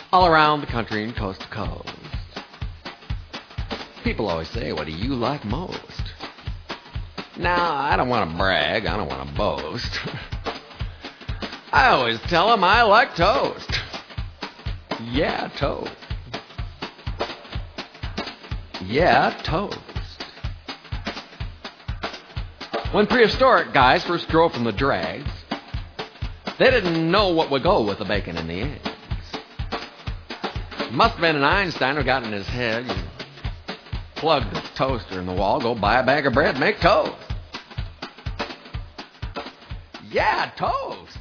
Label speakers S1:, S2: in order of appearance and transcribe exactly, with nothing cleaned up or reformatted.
S1: all around the country and coast to coast. People always say, what do you like most? Now, I don't want to brag, I don't want to boast. I always tell them I like toast. Yeah, toast. Yeah, toast. When prehistoric guys first drove from the drags, they didn't know what would go with the bacon and the eggs. Must have been an Einstein who got in his head. You plug the toaster in the wall, go buy a bag of bread, make toast. Yeah, toast.